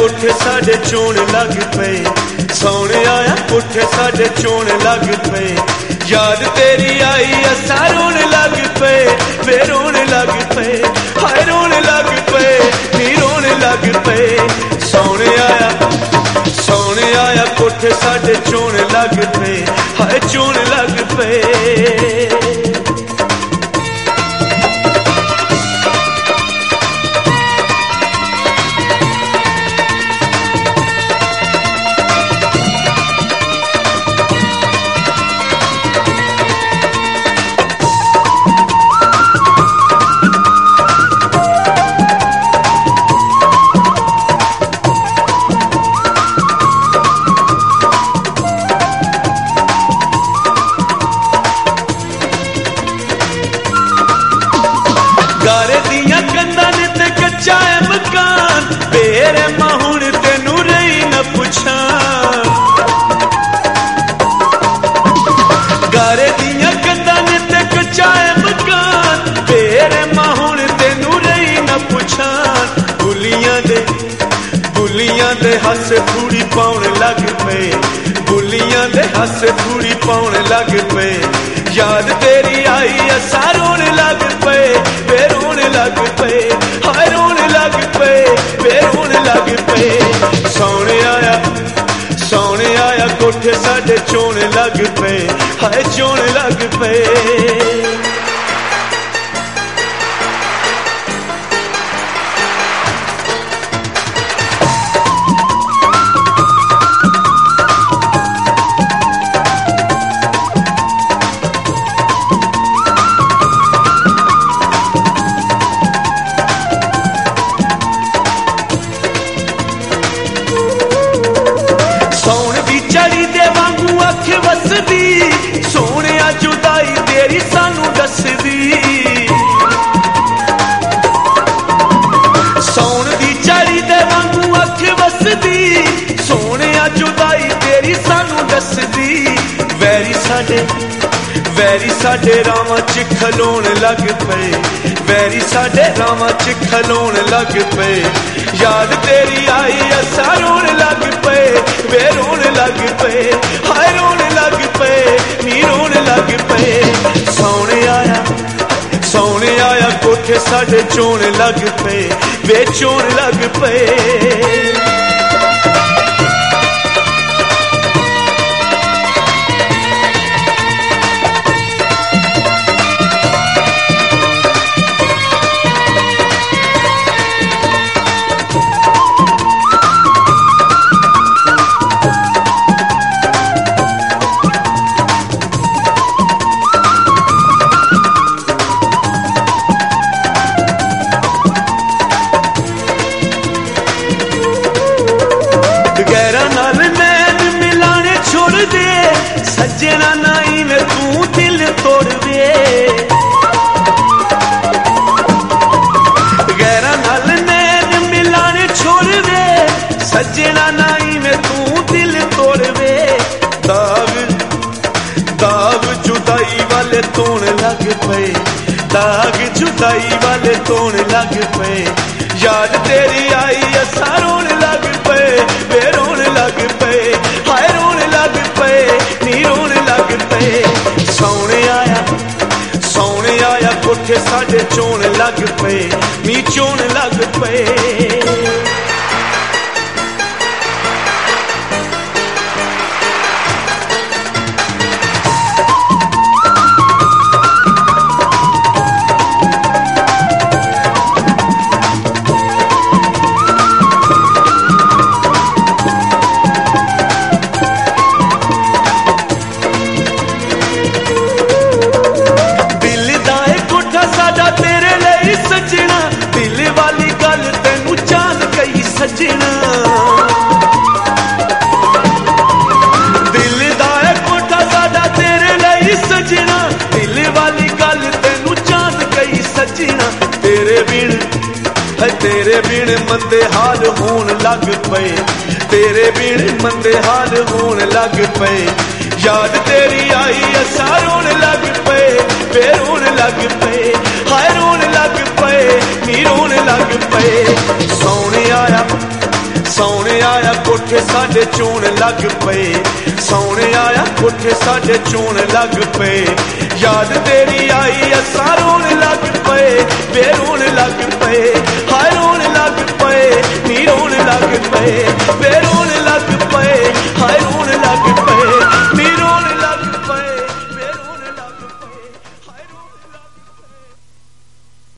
कोठे साडे चोण लग पे, सोने आया कोठे साडे चोण लग पे। याद तेरी आई असा रोने लग पे, वे रोने लग पे, हाय रोने लग पे, नी रोने लग पे। सोने आया कोठे साडे चोण लग पे, हाय चोण लग पे। गारे दियां कंधां ने ते कच्चा है मकान, बेरे मां हुण तेनू रही न पुछां। गारे दियां कंधां ने ते कच्चा है मकान, बेरे मां हुण तेनू रही न पुछां। बुलियां दे हस फूड़ी पाउण लग पे, बुलियां दे हस फूड़ी पाउण लग पे। याद तेरी आई असा रोने लग पे, वे रोने लग पे, हाय रोने लग पे, वे रोने लग पे। सोने आया कोठे साडे चोण लग पे, हाय चोण लग पे। चढ़ी दे वांगू अख वसदी, सोने जुदाई तेरी सानू दसदी। सौन दी चढ़ी दे वांगू अख वसदी, सोने जुदाई तेरी सानू दसदी। वैरी साडे रावां च खलोण लग पे, वैरी साडे रावां च खलोण लग पे। याद तेरी आई असा रोने लग पे, वे रोने लग पे, हाय रोने लग पे, नी रोने लग पे। सोने आया कोठे साडे चोण लग पे, वे चोण लग पे। गैरा नाल नैन मिलाने छोड़ दे, सज्जना नाई में तू दिल तोड़ दे। गैरा नाल नैन मिलाने छोड़ दे, सज्जना नाई में तू दिल तोड़ दे। दाग जुदाई वाले तोड़ लग पे, दाग जुदाई वाले तोड़ लग पे। याद तेरी आई असा रोने लग पे, वे रोने लग पे, हाय रोने लग पे, नी रोने लग पे। सोने आया कोठे साडे चोण लग पे, नी चोण लग पे। सजना दिल दा कोठा साडा तेरे लिए सजना, दिल वाली गल तेनू चांद गई सजना। तेरे बिन मंदे हाल होन लग पे, तेरे बिन मंदे हाल होन लग पे। याद तेरी आई असा रोने लग पे, वे रोने लग पे, हाय रोने लग पे, नी रोने लग पे। सोने आया सोने साडे चोण लग पे, सौने आया कोठे साडे चोण लग पे, याद तेरी आई असा रोण लग पे, वे रोण लग पे, हाय रोण लग पे, नी रोण लग पे, वे